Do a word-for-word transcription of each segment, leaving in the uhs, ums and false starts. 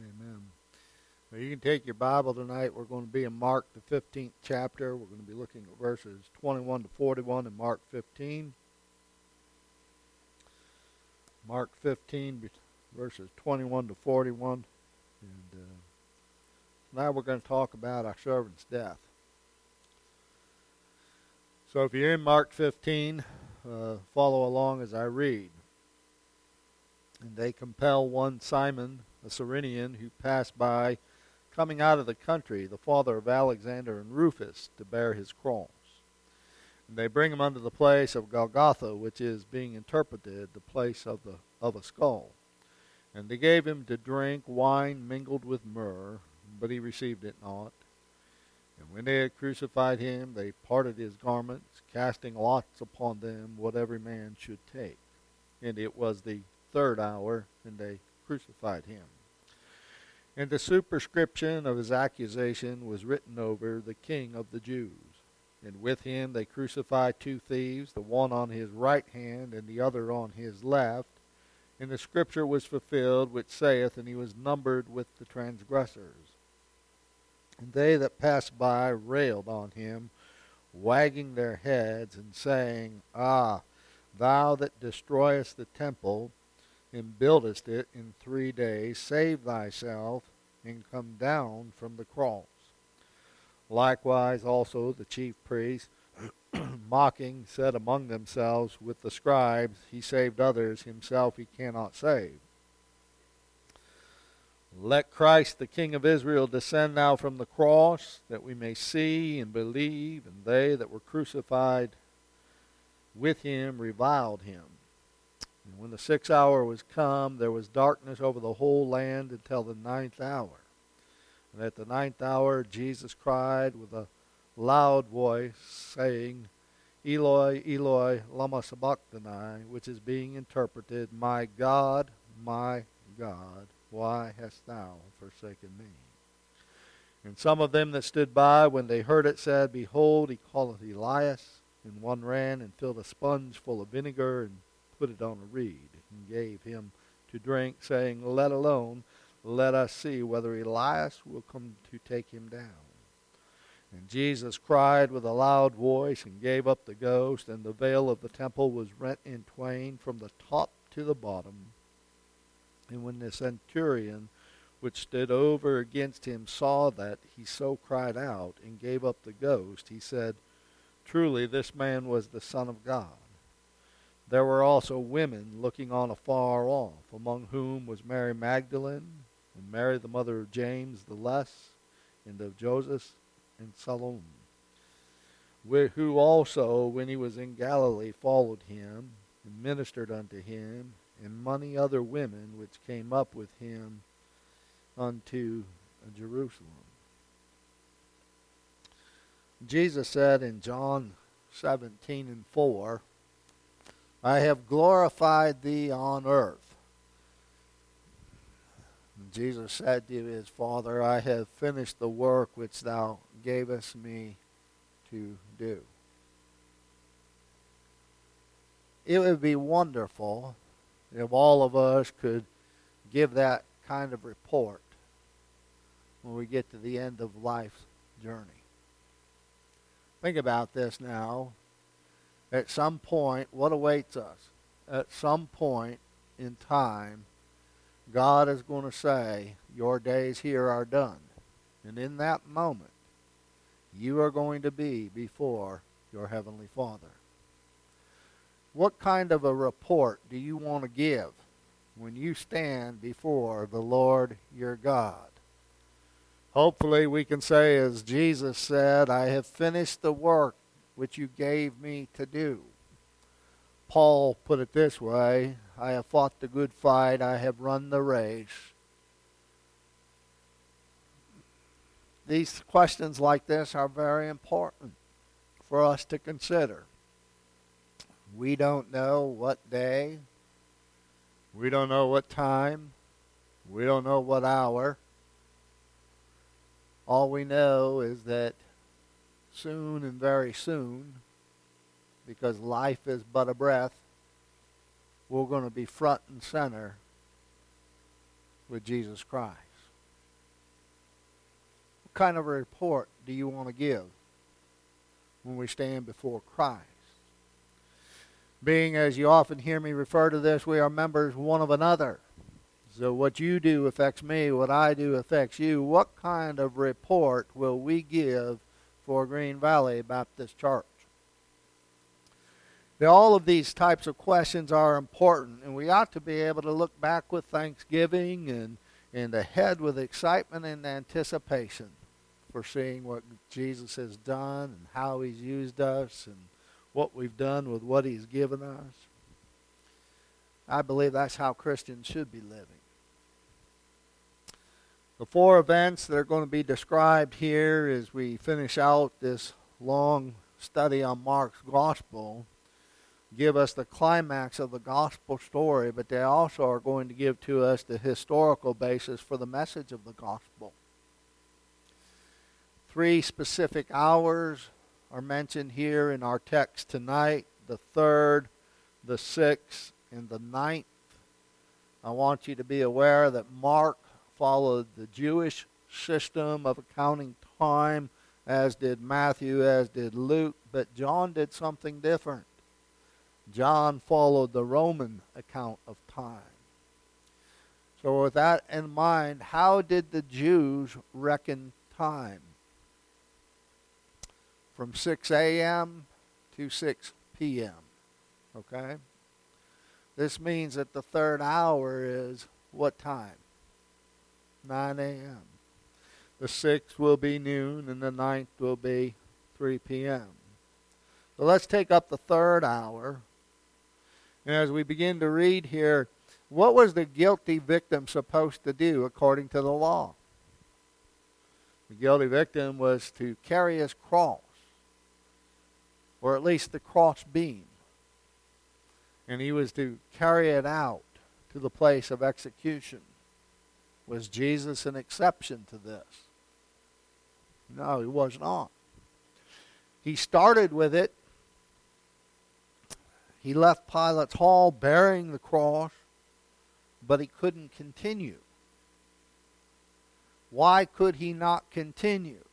Amen. Well, you can take your Bible tonight. We're going to be in Mark, the fifteenth chapter. We're going to be looking at verses twenty-one to forty-one in Mark fifteen. Mark fifteen, verses twenty-one to forty-one. And uh, now we're going to talk about our servant's death. So if you're in Mark fifteen, uh, follow along as I read. And they compel one Simon, a Cyrenian, who passed by, coming out of the country, the father of Alexander and Rufus, to bear his cross. And they bring him unto the place of Golgotha, which is, being interpreted, the place of the of a skull. And they gave him to drink wine mingled with myrrh, but he received it not. And when they had crucified him, they parted his garments, casting lots upon them what every man should take. And it was the third hour, and they crucified him. And the superscription of his accusation was written over, the King of the Jews. And with him they crucified two thieves, the one on his right hand and the other on his left. And the scripture was fulfilled, which saith, and he was numbered with the transgressors. And they that passed by railed on him, wagging their heads, and saying, Ah, thou that destroyest the temple, and buildest it in three days, save thyself, and come down from the cross. Likewise also the chief priests, mocking, said among themselves with the scribes, He saved others, himself he cannot save. Let Christ the King of Israel descend now from the cross, that we may see and believe. And they that were crucified with him reviled him. And when the sixth hour was come, there was darkness over the whole land until the ninth hour. And at the ninth hour Jesus cried with a loud voice, saying, Eloi, Eloi, lama sabachthani, which is being interpreted, My God, my God, why hast thou forsaken me? And some of them that stood by, when they heard it, said, Behold, he calleth Elias. And one ran and filled a sponge full of vinegar, and put it on a reed, and gave him to drink, saying, Let alone, let us see whether Elias will come to take him down. And Jesus cried with a loud voice, and gave up the ghost, and the veil of the temple was rent in twain from the top to the bottom. And when the centurion which stood over against him saw that he so cried out, and gave up the ghost, he said, Truly this man was the Son of God. There were also women looking on afar off, among whom was Mary Magdalene, and Mary the mother of James the Less, and of Joseph, and Salome, who also, when he was in Galilee, followed him, and ministered unto him, and many other women which came up with him unto Jerusalem. Jesus said in John seventeen and four, I have glorified thee on earth. And Jesus said to his Father, I have finished the work which thou gavest me to do. It would be wonderful if all of us could give that kind of report when we get to the end of life's journey. Think about this now. At some point, what awaits us? At some point in time, God is going to say, your days here are done. And in that moment, you are going to be before your Heavenly Father. What kind of a report do you want to give when you stand before the Lord your God? Hopefully we can say, as Jesus said, I have finished the work which you gave me to do. Paul put it this way, I have fought the good fight, I have run the race. These questions like this are very important for us to consider. We don't know what day, we don't know what time, we don't know what hour. All we know is that soon and very soon, because life is but a breath, we're going to be front and center with Jesus Christ. What kind of a report do you want to give when we stand before Christ? Being, as you often hear me refer to this, we are members one of another. So what you do affects me, what I do affects you. What kind of report will we give for Green Valley Baptist Church? Now, all of these types of questions are important, and we ought to be able to look back with thanksgiving and, and ahead with excitement and anticipation for seeing what Jesus has done and how he's used us and what we've done with what he's given us. I believe that's how Christians should be living. The four events that are going to be described here as we finish out this long study on Mark's gospel give us the climax of the gospel story, but they also are going to give to us the historical basis for the message of the gospel. Three specific hours are mentioned here in our text tonight: the third, the sixth, and the ninth. I want you to be aware that Mark followed the Jewish system of accounting time, as did Matthew, as did Luke, but John did something different. John followed the Roman account of time. So with that in mind, how did the Jews reckon time? From six a.m. to six p.m. Okay? This means that the third hour is what time? nine a.m. The sixth will be noon, and the ninth will be three p.m. So let's take up the third hour. And as we begin to read here, what was the guilty victim supposed to do according to the law? The guilty victim was to carry his cross, or at least the cross beam. And he was to carry it out to the place of execution. Was Jesus an exception to this? No, he was not. He started with it. He left Pilate's hall bearing the cross, but he couldn't continue. Why could he not continue?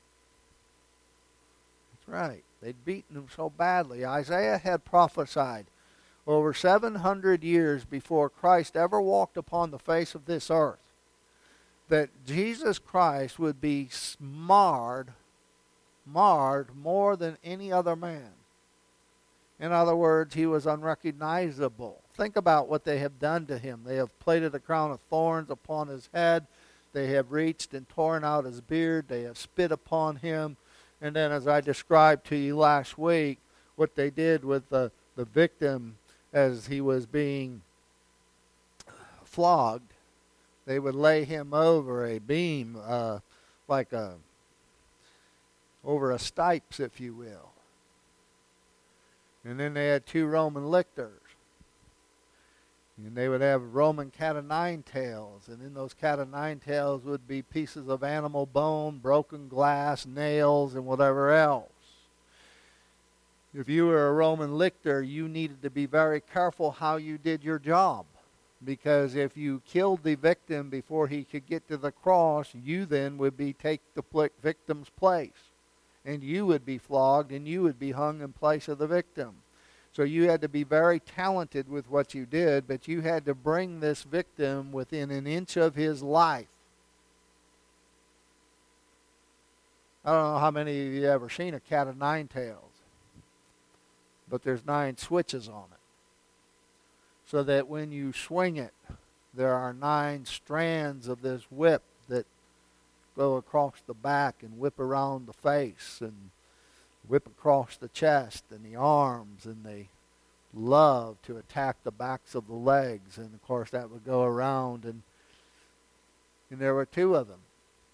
That's right. They'd beaten him so badly. Isaiah had prophesied over seven hundred years before Christ ever walked upon the face of this earth that Jesus Christ would be marred, marred more than any other man. In other words, he was unrecognizable. Think about what they have done to him. They have plaited a crown of thorns upon his head. They have reached and torn out his beard. They have spit upon him. And then, as I described to you last week, what they did with the, the victim as he was being flogged, they would lay him over a beam, uh, like a, over a stipes, if you will. And then they had two Roman lictors. And they would have Roman cat o' nine tails. And in those cat o' nine tails would be pieces of animal bone, broken glass, nails, and whatever else. If you were a Roman lictor, you needed to be very careful how you did your job. Because if you killed the victim before he could get to the cross, you then would be take the victim's place. And you would be flogged, and you would be hung in place of the victim. So you had to be very talented with what you did, but you had to bring this victim within an inch of his life. I don't know how many of you have ever seen a cat of nine tails, but there's nine switches on it. So that when you swing it, there are nine strands of this whip that go across the back and whip around the face and whip across the chest and the arms, and they love to attack the backs of the legs, and of course that would go around, and and there were two of them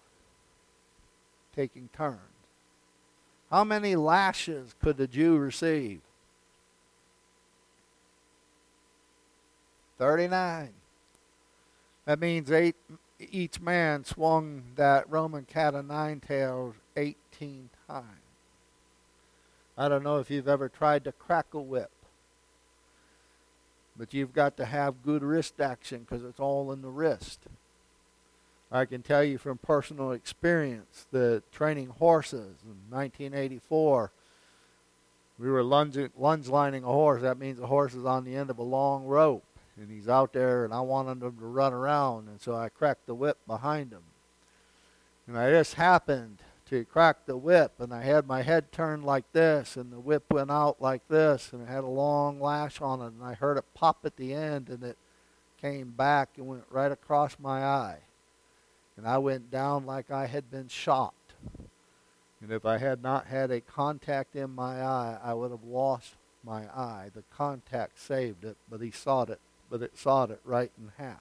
taking turns. How many lashes could the Jew receive? thirty-nine. That means eight. Each man swung that Roman cat o' nine tails eighteen times. I don't know if you've ever tried to crack a whip, but you've got to have good wrist action because it's all in the wrist. I can tell you from personal experience that training horses in nineteen eighty-four, we were lunge, lunge lining a horse. That means the horse is on the end of a long rope, and he's out there, and I wanted him to run around, and so I cracked the whip behind him. And I just happened to crack the whip, and I had my head turned like this, and the whip went out like this, and it had a long lash on it, and I heard it pop at the end, and it came back and went right across my eye. And I went down like I had been shot. And if I had not had a contact in my eye, I would have lost my eye. The contact saved it, but he sawed it, but it sawed it right in half.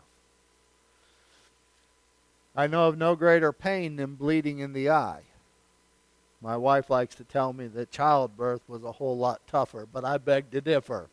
I know of no greater pain than bleeding in the eye. My wife likes to tell me that childbirth was a whole lot tougher, but I beg to differ.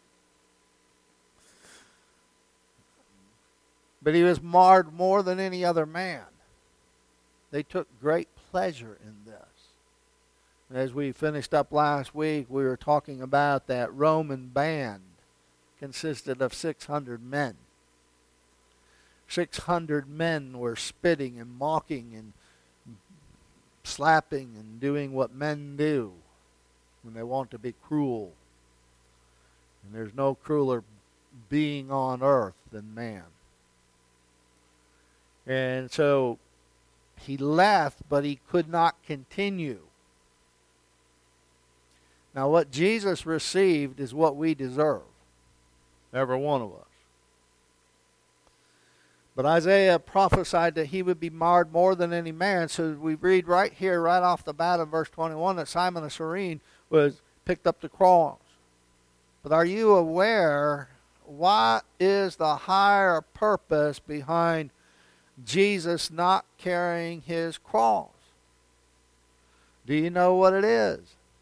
But he was marred more than any other man. They took great pleasure in this. As we finished up last week, we were talking about that Roman band consisted of six hundred men. six hundred men were spitting and mocking and slapping and doing what men do when they want to be cruel. And there's no crueler being on earth than man. And so he left, but he could not continue. Now what Jesus received is what we deserve, every one of us. But Isaiah prophesied that he would be marred more than any man. So we read right here, right off the bat in verse twenty-one, that Simon of Cyrene was picked up the cross. But are you aware what is the higher purpose behind Jesus not carrying his cross? Do you know what it is?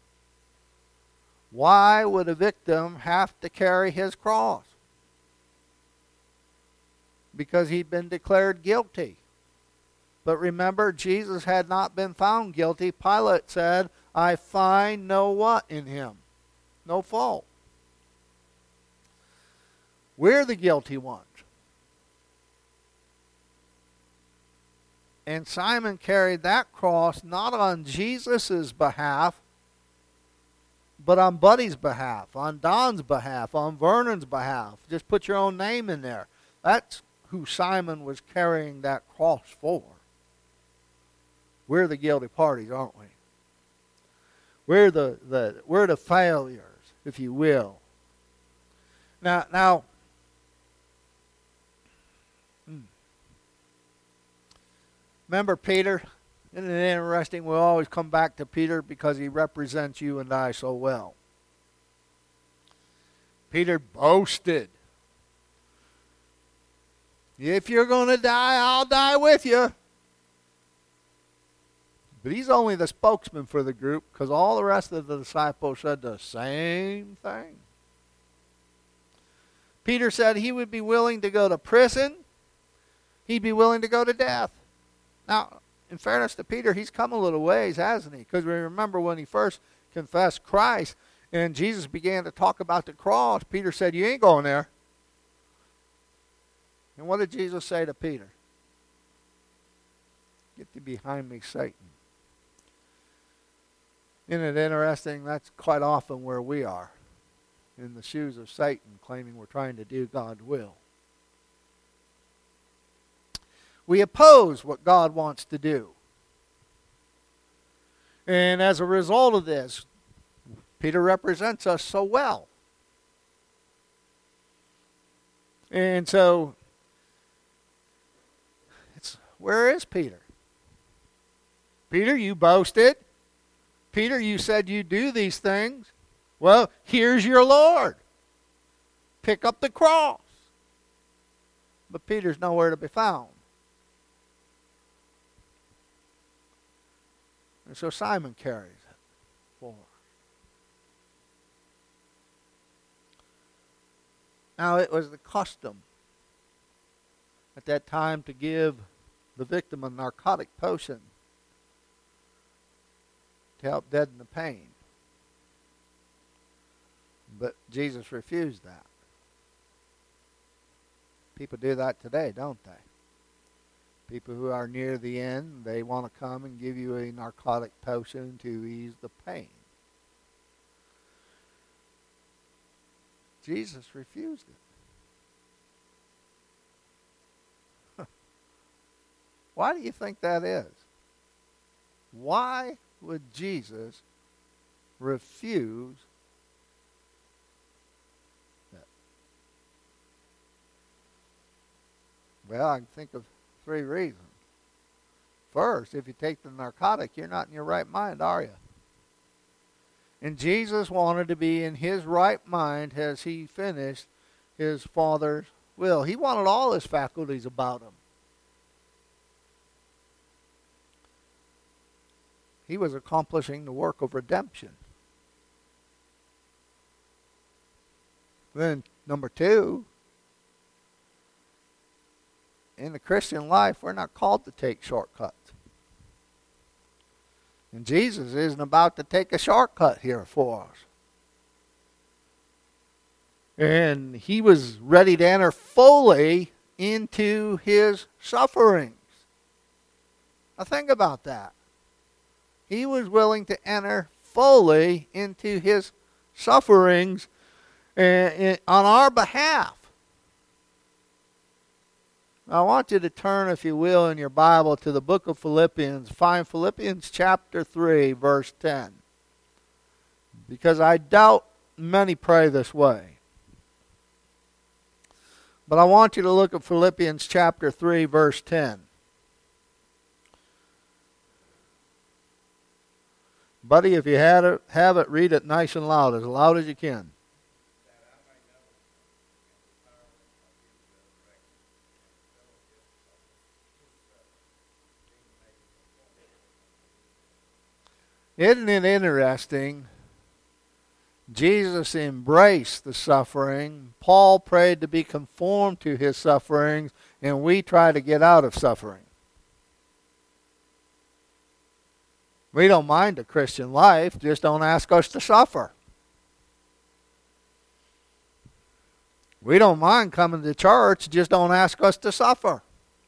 Why would a victim have to carry his cross? Because he'd been declared guilty. But remember, Jesus had not been found guilty. Pilate said, I find no what in him? No fault. We're the guilty ones. And Simon carried that cross not on Jesus' behalf, but on Buddy's behalf, on Don's behalf, on Vernon's behalf. Just put your own name in there. That's who Simon was carrying that cross for. We're the guilty parties, aren't we? We're the, the we're the failures, if you will. Now, now, remember Peter? Isn't it interesting? We always come back to Peter because he represents you and I so well. Peter boasted. If you're going to die, I'll die with you. But he's only the spokesman for the group because all the rest of the disciples said the same thing. Peter said he would be willing to go to prison. He'd be willing to go to death. Now, in fairness to Peter, he's come a little ways, hasn't he? Because we remember when he first confessed Christ and Jesus began to talk about the cross, Peter said, you ain't going there. And what did Jesus say to Peter? Get thee behind me, Satan. Isn't it interesting? That's quite often where we are, in the shoes of Satan, claiming we're trying to do God's will. We oppose what God wants to do. And as a result of this, Peter represents us so well. And so, it's where is Peter? Peter, you boasted. Peter, you said you do these things. Well, here's your Lord. Pick up the cross. But Peter's nowhere to be found. And so Simon carries it forward. Now it was the custom at that time to give the victim a narcotic potion to help deaden the pain. But Jesus refused that. People do that today, don't they? People who are near the end, they want to come and give you a narcotic potion to ease the pain. Jesus refused it. Why do you think that is? Why would Jesus refuse that? Well, I can think of three reasons. First, if you take the narcotic, you're not in your right mind, are you? And Jesus wanted to be in his right mind as he finished his Father's will. He wanted all his faculties about him. He was accomplishing the work of redemption. Then, number two, in the Christian life, we're not called to take shortcuts. And Jesus isn't about to take a shortcut here for us. And he was ready to enter fully into his sufferings. Now think about that. He was willing to enter fully into his sufferings on our behalf. I want you to turn, if you will, in your Bible to the book of Philippians. Find Philippians chapter three, verse ten. Because I doubt many pray this way. But I want you to look at Philippians chapter three, verse ten. Buddy, if you had it, have it, read it nice and loud, as loud as you can. Isn't it interesting? Jesus embraced the suffering. Paul prayed to be conformed to his sufferings, and we try to get out of suffering. We don't mind the Christian life, just don't ask us to suffer. We don't mind coming to church, just don't ask us to suffer.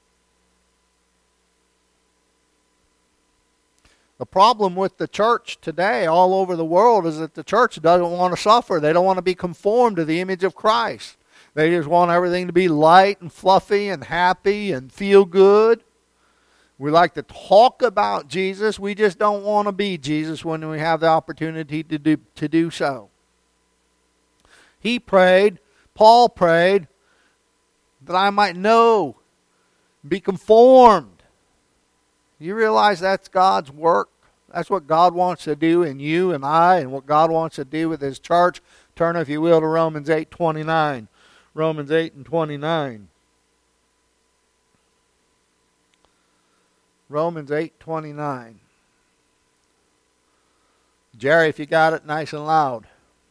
The problem with the church today all over the world is that the church doesn't want to suffer. They don't want to be conformed to the image of Christ. They just want everything to be light and fluffy and happy and feel good. We like to talk about Jesus. We just don't want to be Jesus when we have the opportunity to do, to do so. He prayed, Paul prayed, that I might know, be conformed. You realize that's God's work? That's what God wants to do in you and I, and what God wants to do with his church. Turn, if you will, to Romans eight twenty-nine. Romans eight and twenty-nine. Romans eight twenty-nine. Jerry, if you got it, nice and loud.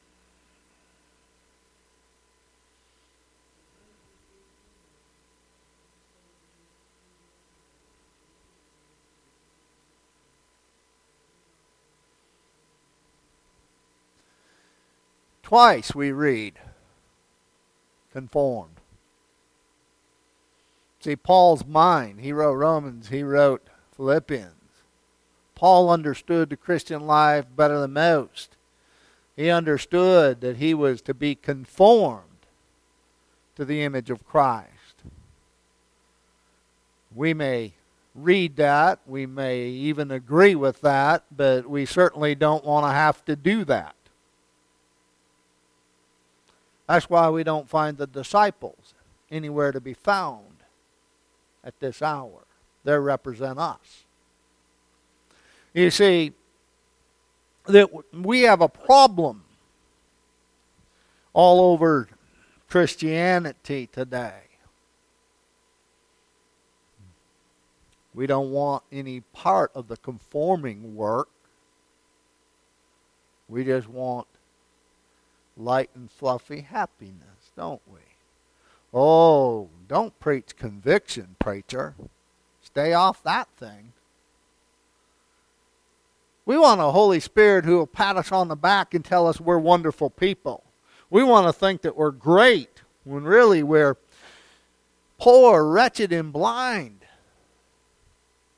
Twice we read, conformed. See, Paul's mind, he wrote Romans, he wrote Philippians. Paul understood the Christian life better than most. He understood that he was to be conformed to the image of Christ. We may read that, we may even agree with that, but we certainly don't want to have to do that. That's why we don't find the disciples anywhere to be found at this hour. They represent us. You see, that we have a problem all over Christianity today. We don't want any part of the conforming work. We just want light and fluffy happiness, don't we? Oh, don't preach conviction, preacher. Stay off that thing. We want a Holy Spirit who will pat us on the back and tell us we're wonderful people. We want to think that we're great when really we're poor, wretched, and blind.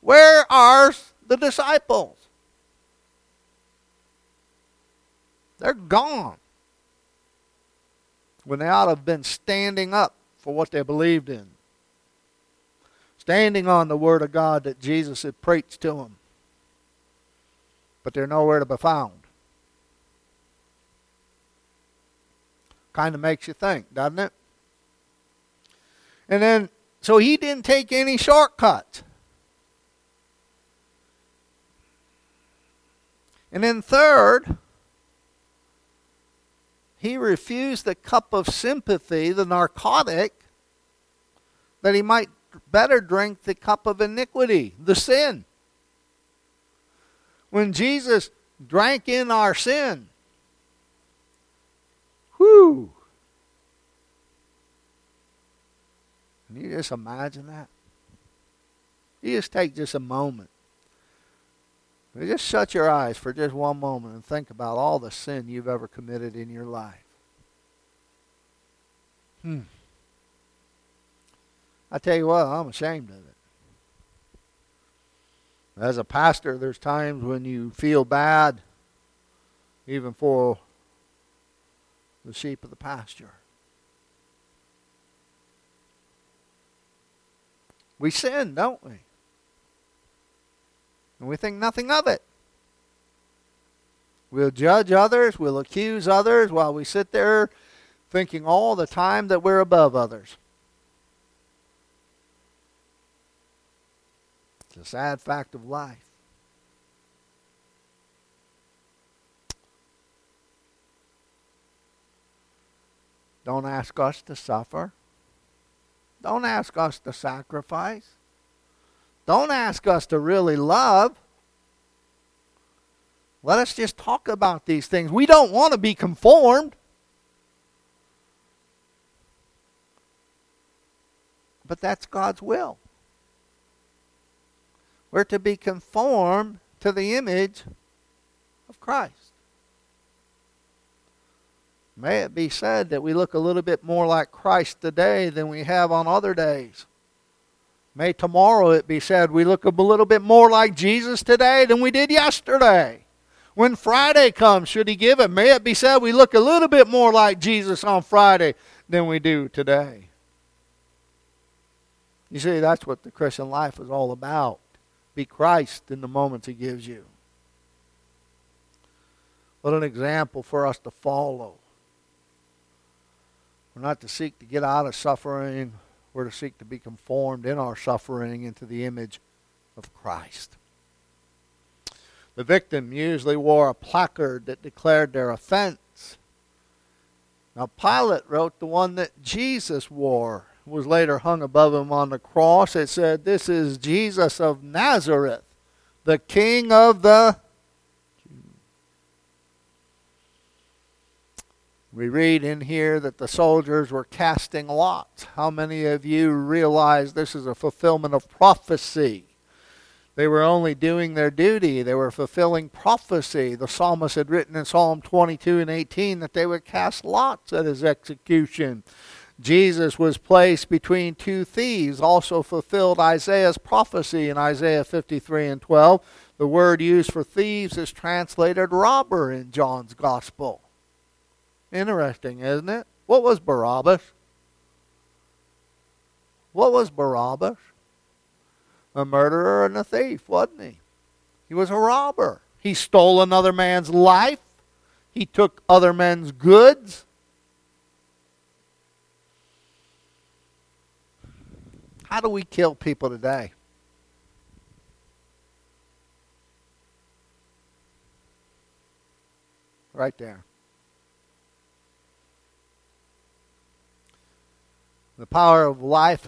Where are the disciples? They're gone. When they ought to have been standing up for what they believed in. Standing on the Word of God that Jesus had preached to them. But they're nowhere to be found. Kind of makes you think, doesn't it? And then, so he didn't take any shortcuts. And then third, he refused the cup of sympathy, the narcotic, that he might better drink the cup of iniquity, the sin. When Jesus drank in our sin, whew. Can you just imagine that? You just take just a moment. You just shut your eyes for just one moment and think about all the sin you've ever committed in your life. Hmm. I tell you what, I'm ashamed of it. As a pastor, there's times when you feel bad, even for the sheep of the pasture. We sin, don't we? And we think nothing of it. We'll judge others, we'll accuse others while we sit there thinking all the time that we're above others. It's a sad fact of life. Don't ask us to suffer. Don't ask us to sacrifice. Don't ask us to really love. Let us just talk about these things. We don't want to be conformed. But that's God's will. We're to be conformed to the image of Christ. May it be said that we look a little bit more like Christ today than we have on other days. May tomorrow it be said we look a little bit more like Jesus today than we did yesterday. When Friday comes, should He give it, may it be said we look a little bit more like Jesus on Friday than we do today. You see, that's what the Christian life is all about. Be Christ in the moments He gives you. What an example for us to follow. We're not to seek to get out of suffering. We're to seek to be conformed in our suffering into the image of Christ. The victim usually wore a placard that declared their offense. Now Pilate wrote the one that Jesus wore. It was later hung above him on the cross. It said, "This is Jesus of Nazareth, the King of the Jews." We read in here that the soldiers were casting lots. How many of you realize this is a fulfillment of prophecy? They were only doing their duty. They were fulfilling prophecy. The psalmist had written in Psalm twenty-two and eighteen that they would cast lots at His execution. Jesus was placed between two thieves, also fulfilled Isaiah's prophecy in Isaiah fifty-three and twelve. The word used for thieves is translated robber in John's Gospel. Interesting, isn't it? What was Barabbas? What was Barabbas? A murderer and a thief, wasn't he? He was a robber. He stole another man's life. He took other men's goods. How do we kill people today? Right there. The power of life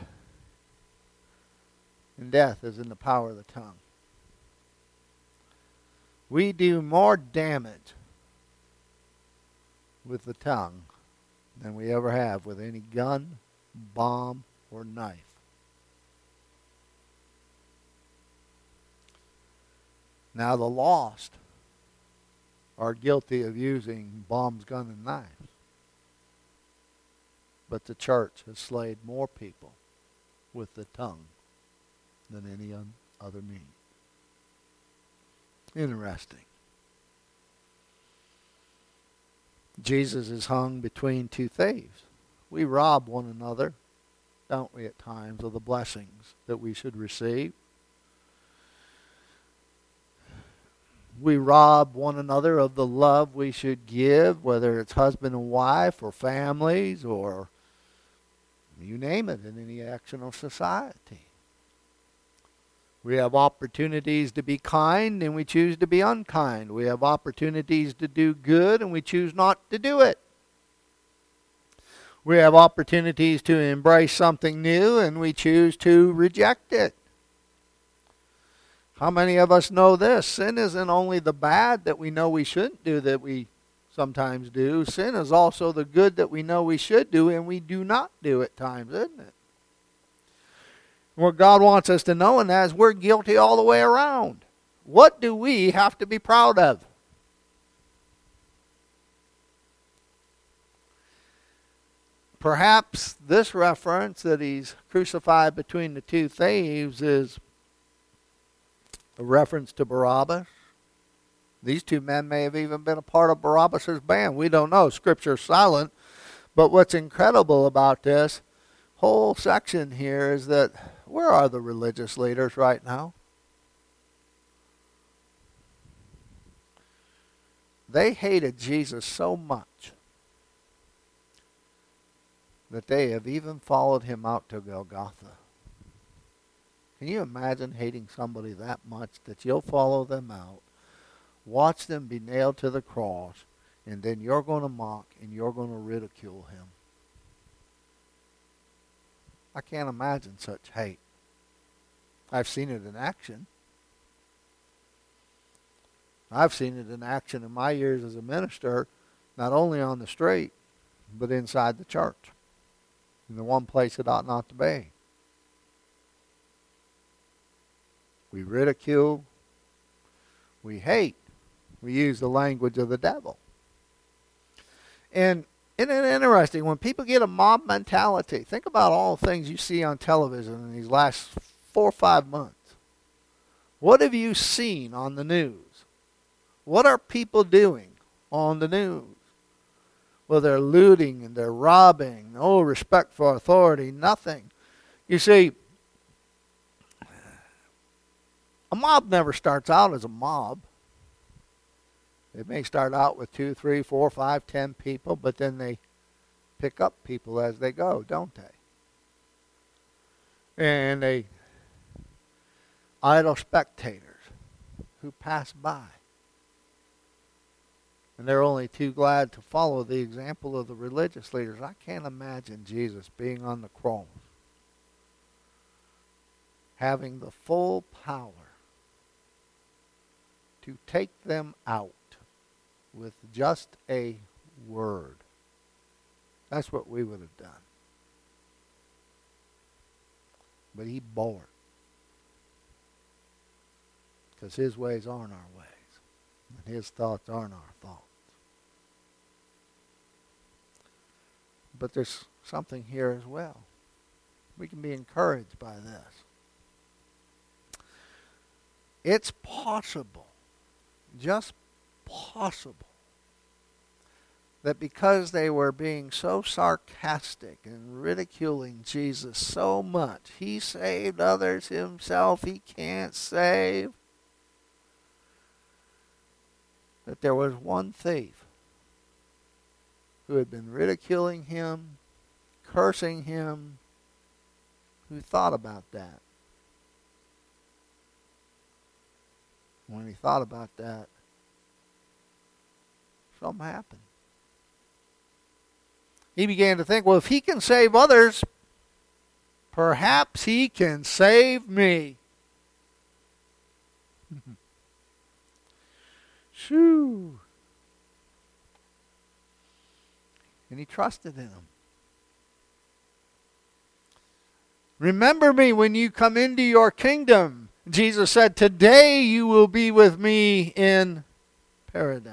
and death is in the power of the tongue. We do more damage with the tongue than we ever have with any gun, bomb, or knife. Now the lost are guilty of using bombs, guns, and knives. But the church has slayed more people with the tongue than any other means. Interesting. Jesus is hung between two thieves. We rob one another, don't we, at times, of the blessings that we should receive. We rob one another of the love we should give, whether it's husband and wife or families or you name it, in any action of society. We have opportunities to be kind and we choose to be unkind. We have opportunities to do good and we choose not to do it. We have opportunities to embrace something new and we choose to reject it. How many of us know this? Sin isn't only the bad that we know we shouldn't do that we sometimes do. Sin is also the good that we know we should do and we do not do at times, isn't it? What God wants us to know in that is we're guilty all the way around. What do we have to be proud of? Perhaps this reference that he's crucified between the two thieves is a reference to Barabbas. These two men may have even been a part of Barabbas' band. We don't know. Scripture's silent. But what's incredible about this whole section here is that where are the religious leaders right now? They hated Jesus so much that they have even followed him out to Golgotha. Can you imagine hating somebody that much that you'll follow them out, watch them be nailed to the cross, and then you're going to mock and you're going to ridicule him? I can't imagine such hate. I've seen it in action. I've seen it in action in my years as a minister, not only on the street, but inside the church, in the one place it ought not to be. We ridicule, we hate, we use the language of the devil. And isn't it interesting, when people get a mob mentality, think about all the things you see on television in these last four or five months. What have you seen on the news? What are people doing on the news? Well, they're looting and they're robbing. No respect for authority, nothing. You see, a mob never starts out as a mob. It may start out with two, three, four, five, ten people, but then they pick up people as they go, don't they? And they idle spectators who pass by. And they're only too glad to follow the example of the religious leaders. I can't imagine Jesus being on the cross, having the full power to take them out with just a word. That's what we would have done. But he bore it. Because his ways aren't our ways. And his thoughts aren't our thoughts. But there's something here as well. We can be encouraged by this. It's possible, just possible, that because they were being so sarcastic and ridiculing Jesus so much, he saved others himself, he can't save, that there was one thief who had been ridiculing him, cursing him, who thought about that. When he thought about that, something happened. He began to think, well, if he can save others, perhaps he can save me. Shoo. And he trusted in him. Remember me when you come into your kingdom. Jesus said, today you will be with me in paradise.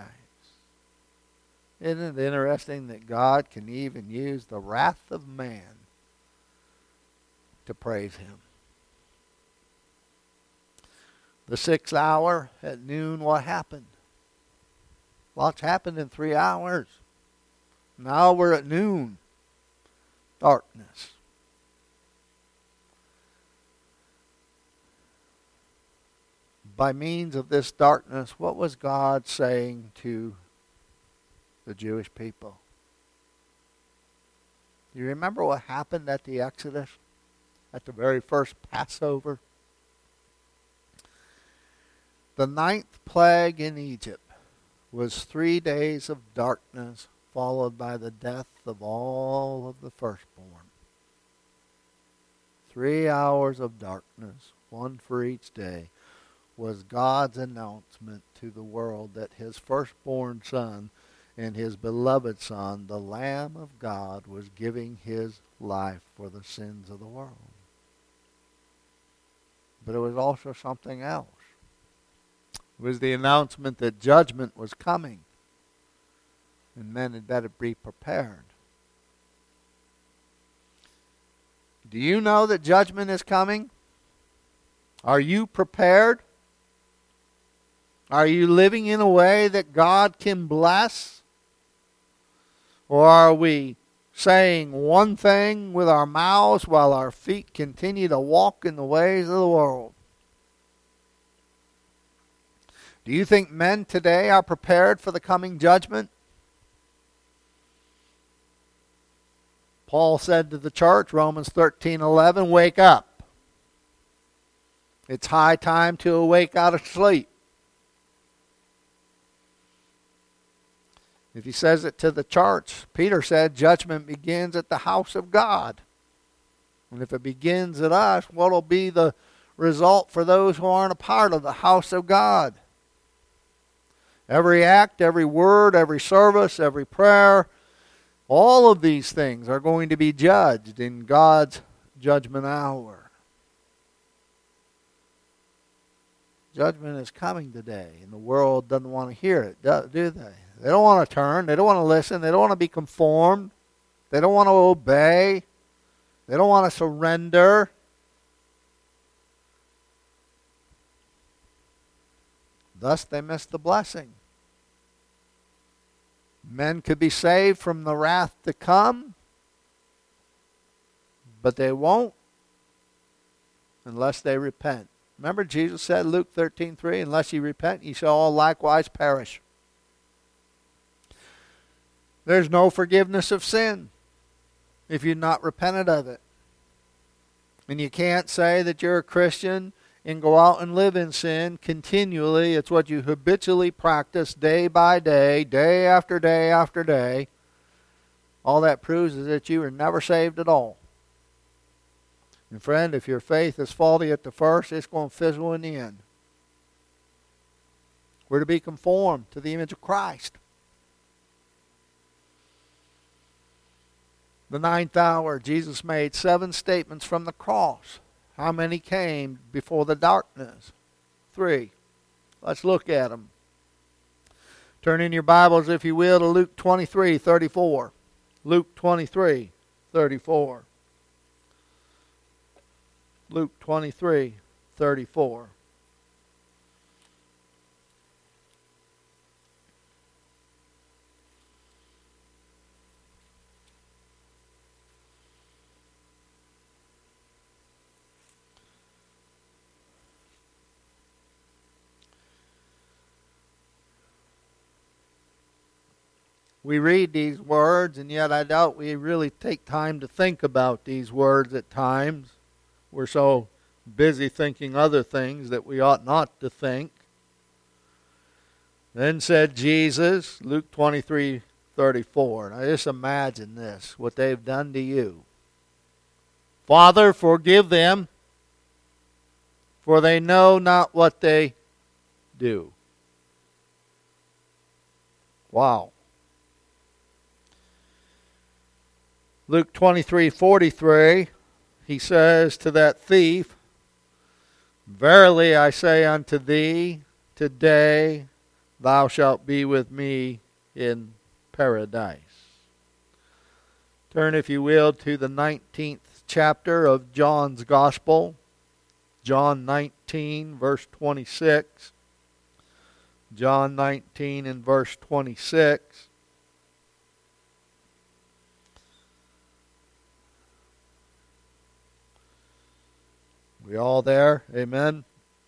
Isn't it interesting that God can even use the wrath of man to praise him? The sixth hour at noon, what happened? Lots happened in three hours. Now we're at noon. Darkness. By means of this darkness, what was God saying to the Jewish people? You remember what happened at the Exodus? At the very first Passover? The ninth plague in Egypt was three days of darkness, followed by the death of all of the firstborn. Three hours of darkness, one for each day, was God's announcement to the world that his firstborn son and his beloved son, the Lamb of God, was giving his life for the sins of the world. But it was also something else. It was the announcement that judgment was coming, and men had better be prepared. Do you know that judgment is coming? Are you prepared? Are you living in a way that God can bless? Or are we saying one thing with our mouths while our feet continue to walk in the ways of the world? Do you think men today are prepared for the coming judgment? Paul said to the church, Romans thirteen eleven, wake up. It's high time to awake out of sleep. If he says it to the church, Peter said judgment begins at the house of God. And if it begins at us, what will be the result for those who aren't a part of the house of God? Every act, every word, every service, every prayer, all of these things are going to be judged in God's judgment hour. Judgment is coming today, and the world doesn't want to hear it, do they? They don't want to turn. They don't want to listen. They don't want to be conformed. They don't want to obey. They don't want to surrender. Thus, they miss the blessing. Men could be saved from the wrath to come, but they won't unless they repent. Remember Jesus said, Luke thirteen three, unless ye repent, ye shall all likewise perish. There's no forgiveness of sin if you've not repented of it. And you can't say that you're a Christian and go out and live in sin continually. It's what you habitually practice day by day, day after day after day. All that proves is that you were never saved at all. And friend, if your faith is faulty at the first, it's going to fizzle in the end. We're to be conformed to the image of Christ. The ninth hour, Jesus made seven statements from the cross. How many came before the darkness? Three. Let's look at them. Turn in your Bibles, if you will, to Luke twenty-three thirty-four. Luke twenty-three thirty-four. Luke twenty-three thirty-four. We read these words, and yet I doubt we really take time to think about these words at times. We're so busy thinking other things that we ought not to think. Then said Jesus, Luke twenty-three thirty-four. Now just imagine this, what they've done to you. Father, forgive them, for they know not what they do. Wow. Luke twenty-three forty-three, he says to that thief, verily I say unto thee, today thou shalt be with me in paradise. Turn, if you will, to the nineteenth chapter of John's Gospel. John nineteen. nineteen, verse twenty-six. John nineteen and verse twenty-six. We all there? Amen.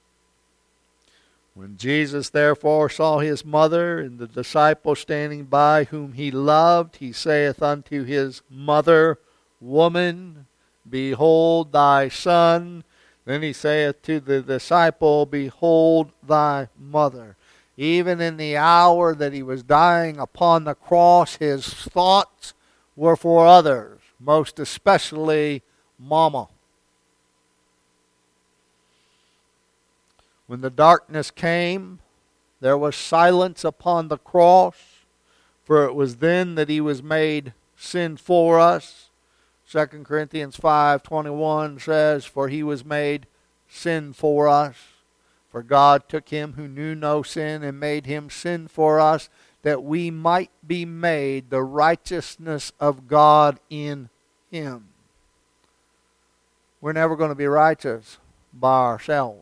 When Jesus therefore saw his mother and the disciple standing by whom he loved, he saith unto his mother, Woman, behold thy son. Then he saith to the disciple, Behold thy mother. Even in the hour that he was dying upon the cross, his thoughts were for others, most especially Mama. When the darkness came, there was silence upon the cross, for it was then that he was made sin for us. Second Corinthians five twenty-one says, For he was made sin for us. For God took him who knew no sin and made him sin for us, that we might be made the righteousness of God in him. We're never going to be righteous by ourselves.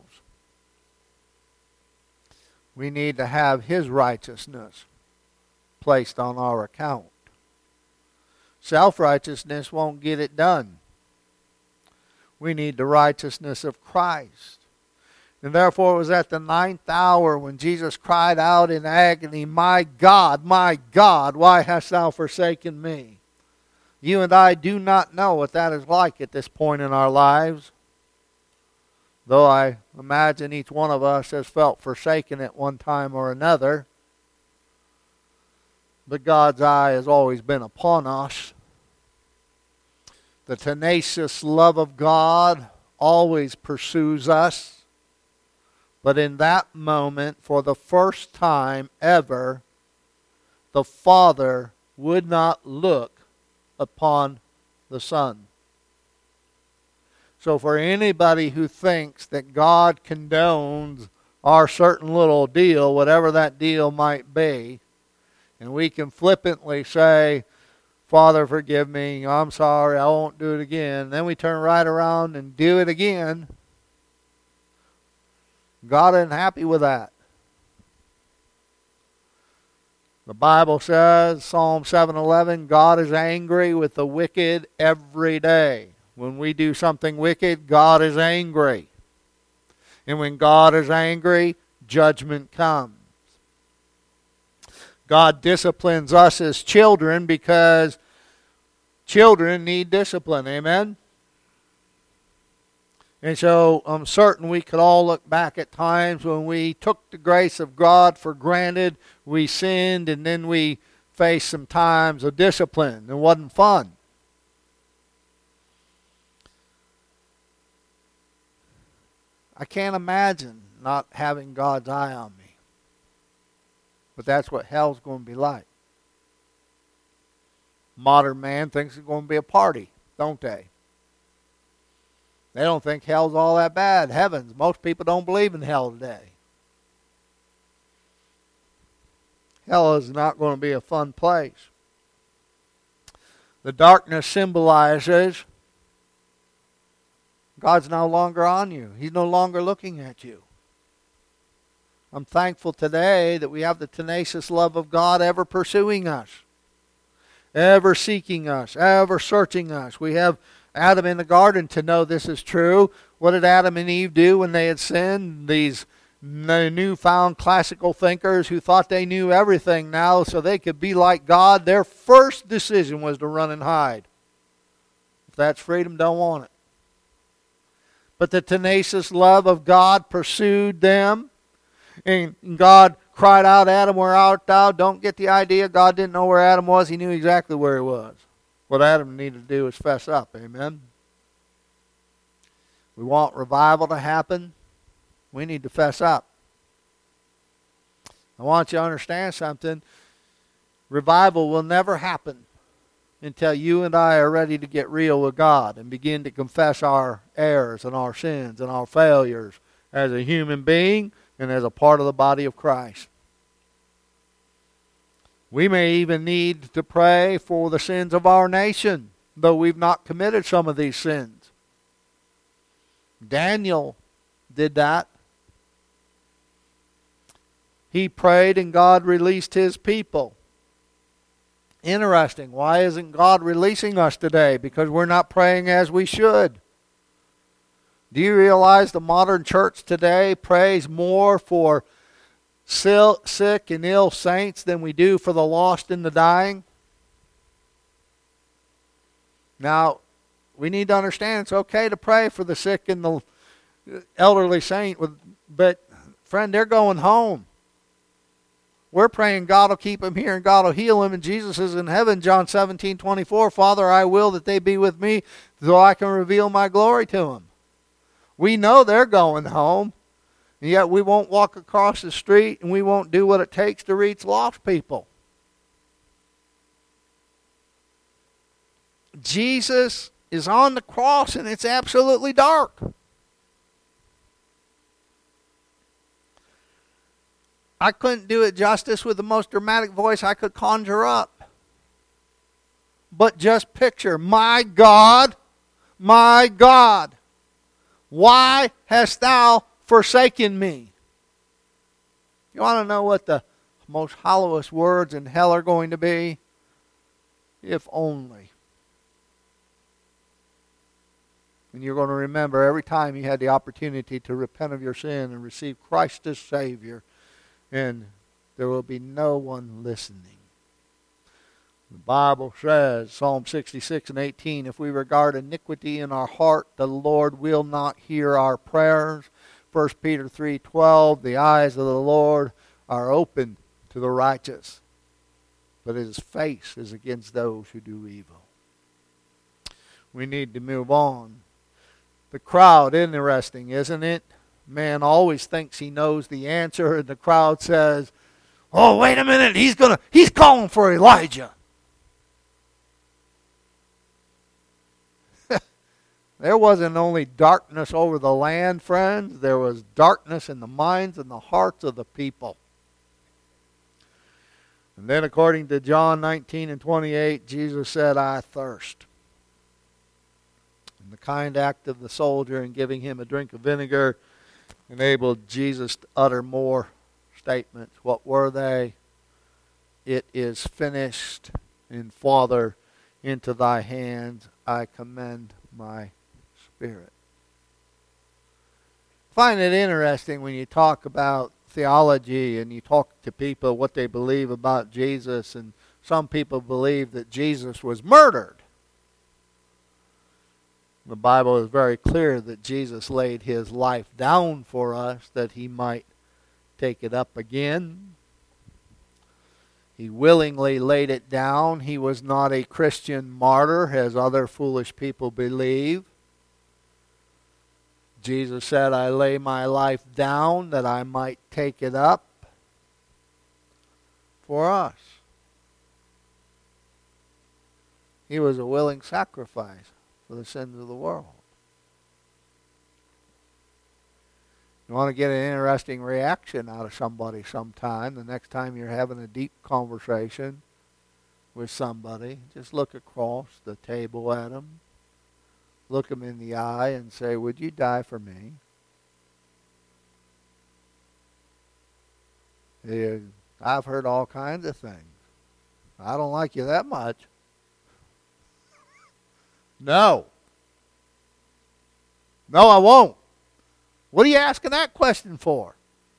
We need to have his righteousness placed on our account. Self-righteousness won't get it done. We need the righteousness of Christ. And therefore it was at the ninth hour when Jesus cried out in agony, My God, my God, why hast thou forsaken me? You and I do not know what that is like at this point in our lives. Though I imagine each one of us has felt forsaken at one time or another. But God's eye has always been upon us. The tenacious love of God always pursues us. But in that moment, for the first time ever, the Father would not look upon the Son. So for anybody who thinks that God condones our certain little deal, whatever that deal might be, and we can flippantly say, Father, forgive me, I'm sorry, I won't do it again. Then we turn right around and do it again. God isn't happy with that. The Bible says, Psalm seven eleven, God is angry with the wicked every day. When we do something wicked, God is angry. And when God is angry, judgment comes. God disciplines us as children because children need discipline. Amen? And so I'm certain we could all look back at times when we took the grace of God for granted, we sinned, and then we faced some times of discipline. It wasn't fun. I can't imagine not having God's eye on me. But that's what hell's going to be like. Modern man thinks it's going to be a party, don't they? They don't think hell's all that bad. Heavens, most people don't believe in hell today. Hell is not going to be a fun place. The darkness symbolizes God's no longer on you. He's no longer looking at you. I'm thankful today that we have the tenacious love of God ever pursuing us, ever seeking us, ever searching us. We have Adam in the garden to know this is true. What did Adam and Eve do when they had sinned? These newfound classical thinkers who thought they knew everything now so they could be like God, their first decision was to run and hide. If that's freedom, don't want it. But the tenacious love of God pursued them. And God cried out, Adam, where art thou? Don't get the idea. God didn't know where Adam was. He knew exactly where he was. What Adam needed to do was fess up. Amen? We want revival to happen. We need to fess up. I want you to understand something. Revival will never happen until you and I are ready to get real with God and begin to confess our errors and our sins and our failures as a human being and as a part of the body of Christ. We may even need to pray for the sins of our nation, though we've not committed some of these sins. Daniel did that. He prayed and God released his people. Interesting. Why isn't God releasing us today? Because we're not praying as we should. Do you realize the modern church today prays more for sick and ill saints than we do for the lost and the dying? Now, we need to understand it's okay to pray for the sick and the elderly saint, but friend, they're going home. We're praying God will keep him here and God will heal him, and Jesus is in heaven. John seventeen twenty-four, Father, I will that they be with me so I can reveal my glory to them. We know they're going home, and yet we won't walk across the street and we won't do what it takes to reach lost people. Jesus is on the cross and it's absolutely dark. I couldn't do it justice with the most dramatic voice I could conjure up. But just picture, my God, my God, why hast thou forsaken me? You want to know what the most hollowest words in hell are going to be? If only. And you're going to remember every time you had the opportunity to repent of your sin and receive Christ as Savior. And there will be no one listening. The Bible says, Psalm sixty-six and eighteen, if we regard iniquity in our heart, the Lord will not hear our prayers. First Peter three twelve, the eyes of the Lord are open to the righteous, but his face is against those who do evil. We need to move on. The crowd, interesting, isn't it? Man always thinks he knows the answer, and the crowd says, oh, wait a minute, he's gonna he's calling for Elijah. There wasn't only darkness over the land, friends, there was darkness in the minds and the hearts of the people. And then according to John nineteen and twenty-eight, Jesus said, I thirst. And the kind act of the soldier in giving him a drink of vinegar enabled Jesus to utter more statements. What were they? It is finished, and Father, into thy hands I commend my spirit. I find it interesting when you talk about theology and you talk to people what they believe about Jesus, and some people believe that Jesus was murdered. The Bible is very clear that Jesus laid his life down for us that he might take it up again. He willingly laid it down. He was not a Christian martyr, as other foolish people believe. Jesus said, I lay my life down that I might take it up for us. He was a willing sacrifice for the sins of the world. You want to get an interesting reaction out of somebody sometime, the next time you're having a deep conversation with somebody, just look across the table at them, look them in the eye and say, would you die for me? Yeah, I've heard all kinds of things. I don't like you that much. No. No, I won't. What are you asking that question for?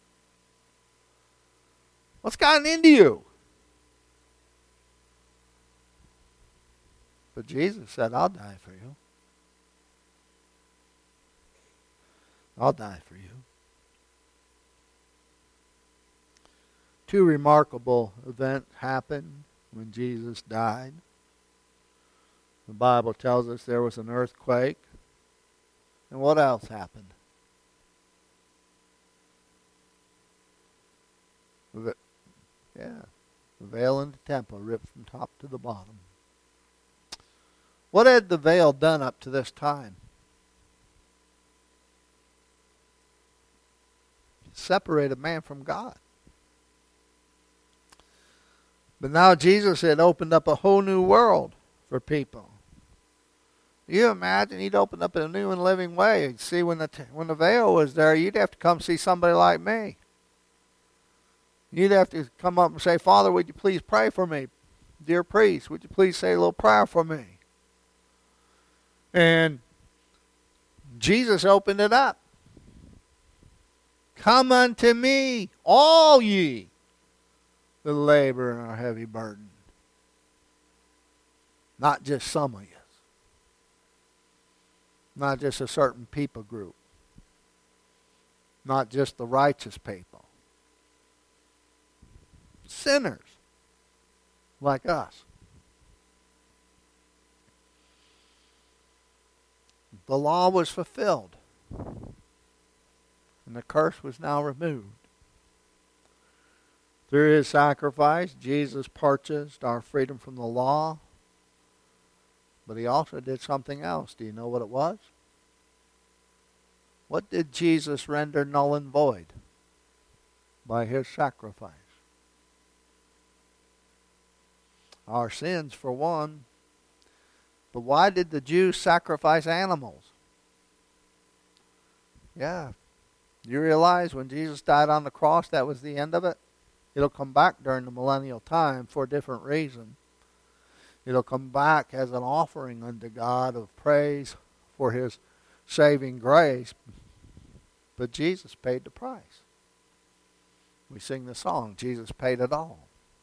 What's gotten into you? But Jesus said, I'll die for you. I'll die for you. Two remarkable events happened when Jesus died. The Bible tells us there was an earthquake. And what else happened? The, yeah, the veil in the temple ripped from top to the bottom. What had the veil done up to this time? It separated man from God. But now Jesus had opened up a whole new world for people. You imagine he'd open up a new and living way. You'd see, when the t- when the veil was there, you'd have to come see somebody like me. You'd have to come up and say, Father, would you please pray for me? Dear priest, would you please say a little prayer for me? And Jesus opened it up. Come unto me, all ye that labor and are heavy burdened. Not just some of you. Not just a certain people group. Not just the righteous people. Sinners like us. The law was fulfilled, and the curse was now removed. Through his sacrifice, Jesus purchased our freedom from the law, but he also did something else. Do you know what it was? What did Jesus render null and void by his sacrifice? Our sins, for one. But why did the Jews sacrifice animals? Yeah. You realize when Jesus died on the cross, that was the end of it? It'll come back during the millennial time for a different reason. It'll come back as an offering unto God of praise for his saving grace. But Jesus paid the price. We sing the song, Jesus paid it all.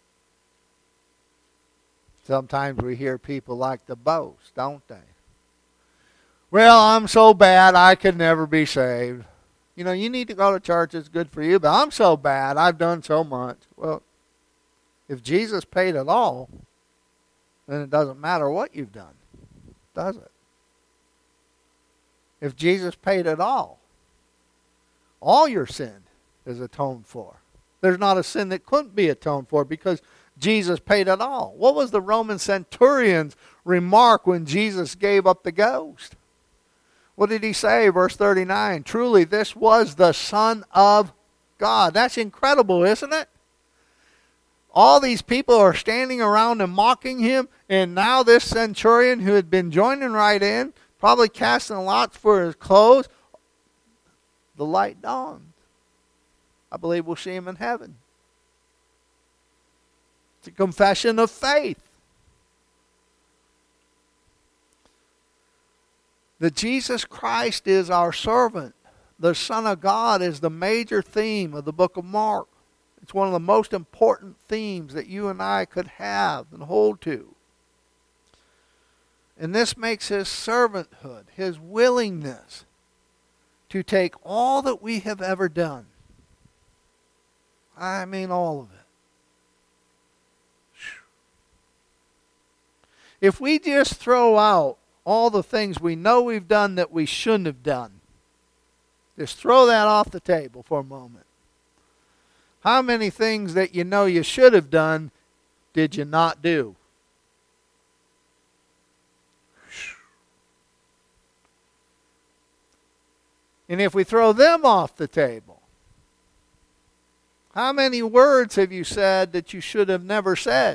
Sometimes we hear people like to boast, don't they? Well, I'm so bad I could never be saved. You know, you need to go to church, it's good for you, but I'm so bad, I've done so much. Well, if Jesus paid it all, then it doesn't matter what you've done, does it? If Jesus paid it all, all your sin is atoned for. There's not a sin that couldn't be atoned for because Jesus paid it all. What was the Roman centurion's remark when Jesus gave up the ghost? What did he say? Verse thirty-nine, truly this was the Son of God. That's incredible, isn't it? All these people are standing around and mocking him, and now this centurion who had been joining right in, probably casting lots for his clothes, the light dawned. I believe we'll see him in heaven. It's a confession of faith. That Jesus Christ is our servant. The Son of God is the major theme of the book of Mark. It's one of the most important themes that you and I could have and hold to. And this makes his servanthood, his willingness to take all that we have ever done. I mean all of it. If we just throw out all the things we know we've done that we shouldn't have done, just throw that off the table for a moment. How many things that you know you should have done did you not do? And if we throw them off the table, how many words have you said that you should have never said?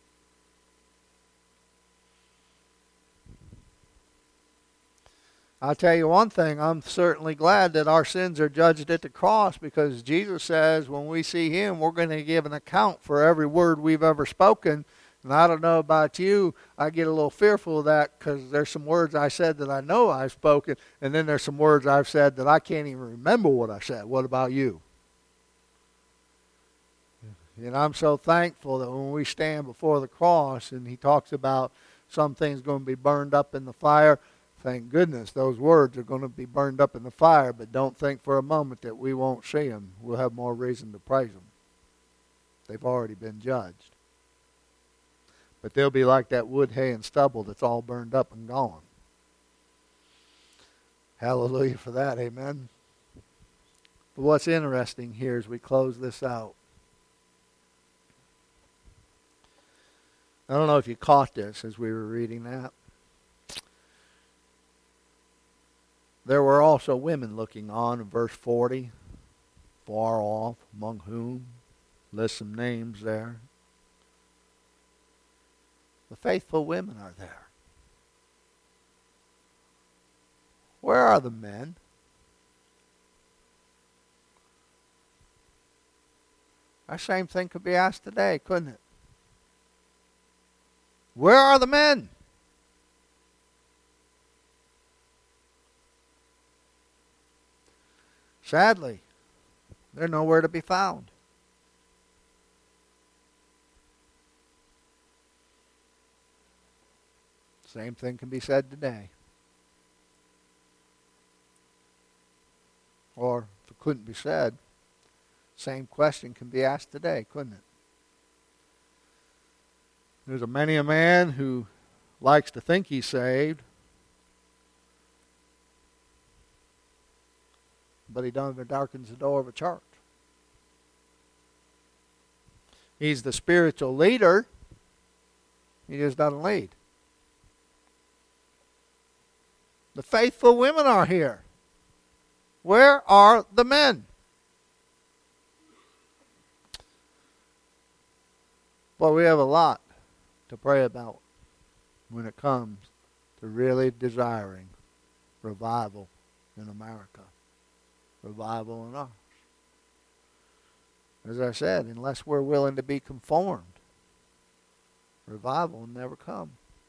I'll tell you one thing, I'm certainly glad that our sins are judged at the cross, because Jesus says when we see him, we're going to give an account for every word we've ever spoken. And I don't know about you, I get a little fearful of that, because there's some words I said that I know I've spoken, and then there's some words I've said that I can't even remember what I said. What about you? And I'm so thankful that when we stand before the cross and he talks about some things going to be burned up in the fire, thank goodness those words are going to be burned up in the fire, but don't think for a moment that we won't see them. We'll have more reason to praise them. They've already been judged. But they'll be like that wood, hay, and stubble that's all burned up and gone. Hallelujah for that, amen. But what's interesting here as we close this out, I don't know if you caught this as we were reading that. There were also women looking on in verse forty, far off, among whom, list some names there. The faithful women are there. Where are the men? That same thing could be asked today, couldn't it? Where are the men? Sadly, they're nowhere to be found. Same thing can be said today. Or, if it couldn't be said, same question can be asked today, couldn't it? There's a many a man who likes to think he's saved, but he don't even darkens the door of a church. He's the spiritual leader. He just doesn't lead. The faithful women are here. Where are the men? Well, we have a lot to pray about when it comes to really desiring revival in America. Revival in us. As I said, unless we're willing to be conformed, revival will never come.